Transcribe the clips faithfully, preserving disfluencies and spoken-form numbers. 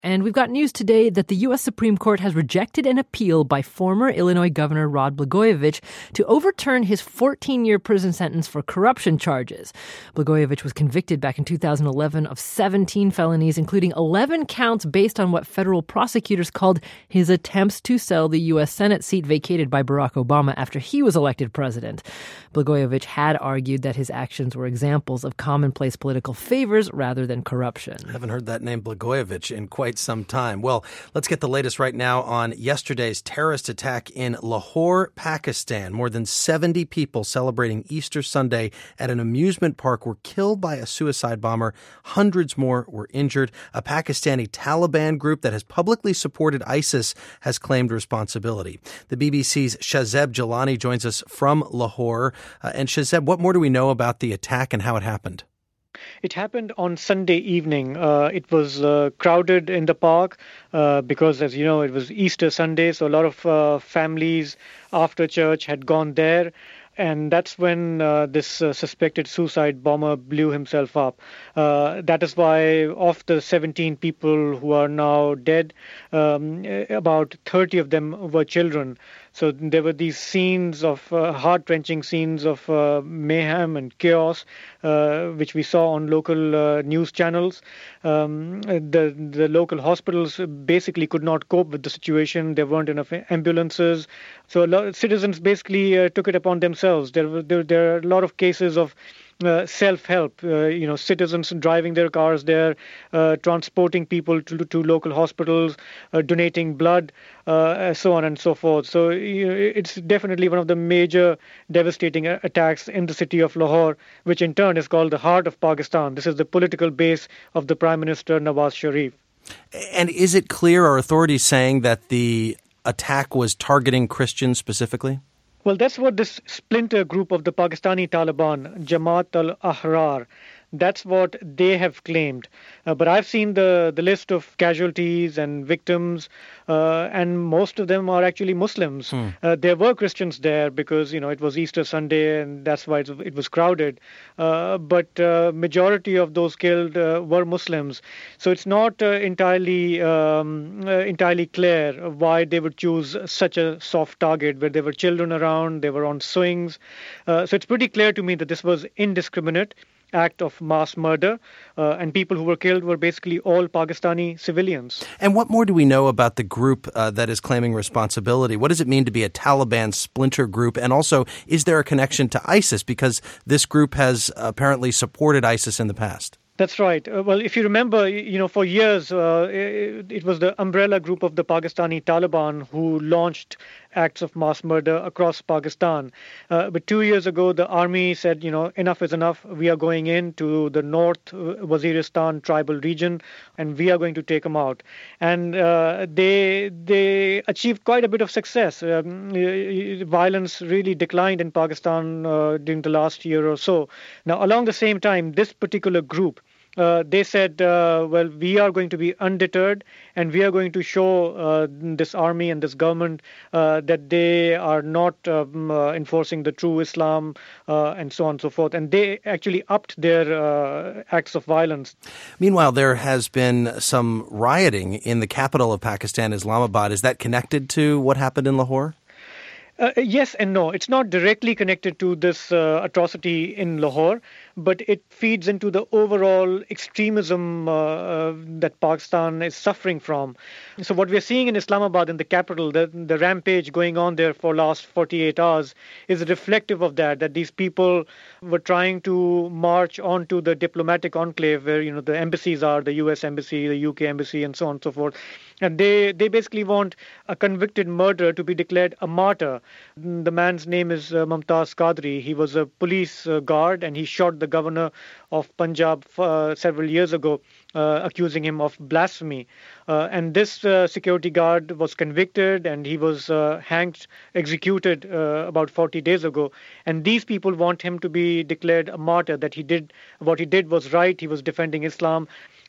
And we've got news today that the U S Supreme Court has rejected an appeal by former Illinois Governor Rod Blagojevich to overturn his fourteen-year prison sentence for corruption charges. Blagojevich was convicted back in two thousand eleven of seventeen felonies, including eleven counts based on what federal prosecutors called his attempts to sell the U S Senate seat vacated by Barack Obama after he was elected president. Blagojevich had argued that his actions were examples of commonplace political favors rather than corruption. I haven't heard that name Blagojevich in quite some time. Well, let's get the latest right now on yesterday's terrorist attack in Lahore, Pakistan. More than seventy people celebrating Easter Sunday at an amusement park were killed by a suicide bomber. Hundreds more were injured. A Pakistani Taliban group that has publicly supported ISIS has claimed responsibility. The B B C's Shahzeb Jalani joins us from Lahore. Uh, and Shahzeb, what more do we know about the attack and how it happened? It happened on Sunday evening. Uh, it was uh, crowded in the park uh, because, as you know, it was Easter Sunday, so a lot of uh, families after church had gone there. And that's when uh, this uh, suspected suicide bomber blew himself up. Uh, that is why of the seventeen people who are now dead, um, about thirty of them were children. So there were these scenes of uh, heart-wrenching scenes of uh, mayhem and chaos, uh, which we saw on local uh, news channels. Um, the the local hospitals basically could not cope with the situation. There weren't enough ambulances. So a lot of citizens basically uh, took it upon themselves. There were there, there are a lot of cases of Uh, self-help, uh, you know, citizens driving their cars there, uh, transporting people to, to local hospitals, uh, donating blood, uh, so on and so forth. So you know, it's definitely one of the major devastating attacks in the city of Lahore, which in turn is called the heart of Pakistan. This is the political base of the Prime Minister Nawaz Sharif. And is it clear, are authorities saying that the attack was targeting Christians specifically? Well, that's what this splinter group of the Pakistani Taliban, Jamaat al-Ahrar, that's what they have claimed. Uh, but I've seen the, the list of casualties and victims, uh, and most of them are actually Muslims. Hmm. Uh, there were Christians there because, you know, it was Easter Sunday and that's why it, it was crowded. Uh, but uh, majority of those killed uh, were Muslims. So it's not uh, entirely um, uh, entirely clear why they would choose such a soft target where there were children around, they were on swings. Uh, so it's pretty clear to me that this was indiscriminate act of mass murder, uh, and people who were killed were basically all Pakistani civilians. And what more do we know about the group uh, that is claiming responsibility? What does it mean to be a Taliban splinter group? And also, is there a connection to ISIS? Because this group has apparently supported ISIS in the past. That's right. Uh, well, if you remember, you know, for years, uh, it, it was the umbrella group of the Pakistani Taliban who launched acts of mass murder across Pakistan. Uh, but two years ago, the army said, you know, enough is enough. We are going into the North Waziristan tribal region, and we are going to take them out. And uh, they they achieved quite a bit of success. Um, violence really declined in Pakistan uh, during the last year or so. Now, along the same time, this particular group, Uh, they said, uh, well, we are going to be undeterred and we are going to show uh, this army and this government uh, that they are not um, uh, enforcing the true Islam uh, and so on and so forth. And they actually upped their uh, acts of violence. Meanwhile, there has been some rioting in the capital of Pakistan, Islamabad. Is that connected to what happened in Lahore? Uh, yes and no. It's not directly connected to this uh, atrocity in Lahore, but it feeds into the overall extremism uh, uh, that Pakistan is suffering from. So what we're seeing in Islamabad, in the capital, the, the rampage going on there for last forty-eight hours is reflective of that, that these people were trying to march onto the diplomatic enclave where, you know, the embassies are, the U S embassy, the U K embassy, and so on and so forth. And they, they basically want a convicted murderer to be declared a martyr. The man's name is uh, Mumtaz Qadri. He was a police uh, guard and he shot the governor of Punjab uh, several years ago, uh, accusing him of blasphemy. Uh, and this uh, security guard was convicted and he was uh, hanged, executed uh, about forty days ago. And these people want him to be declared a martyr, that he did what he did was right. He was defending Islam.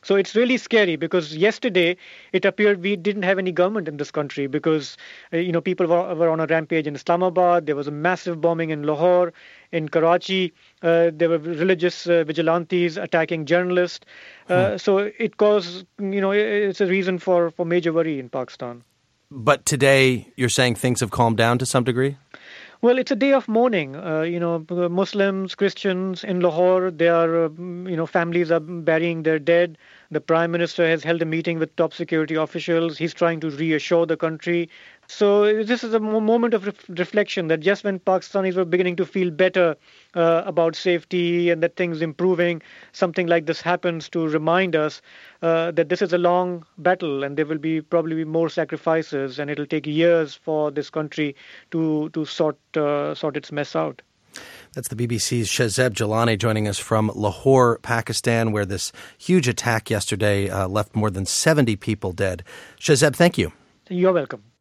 So it's really scary because yesterday it appeared we didn't have any government in this country because, uh, you know, people were, were on a rampage in Islamabad. There was a massive bombing in Lahore. In Karachi, uh, there were religious uh, vigilantes attacking journalists. Uh, hmm. So it caused, you know, it's a reason for, for major worry in Pakistan. But today you're saying things have calmed down to some degree? Well, it's a day of mourning. Uh, you know, Muslims, Christians in Lahore, they are, uh, you know, families are burying their dead. The Prime Minister has held a meeting with top security officials. He's trying to reassure the country. So this is a moment of ref- reflection that just when Pakistanis were beginning to feel better uh, about safety and that things improving, something like this happens to remind us uh, that this is a long battle and there will be probably be more sacrifices and it'll take years for this country to to sort uh, sort its mess out. That's the B B C's Shahzeb Jilani joining us from Lahore, Pakistan, where this huge attack yesterday uh, left more than seventy people dead. Shahzeb, thank you. You're welcome.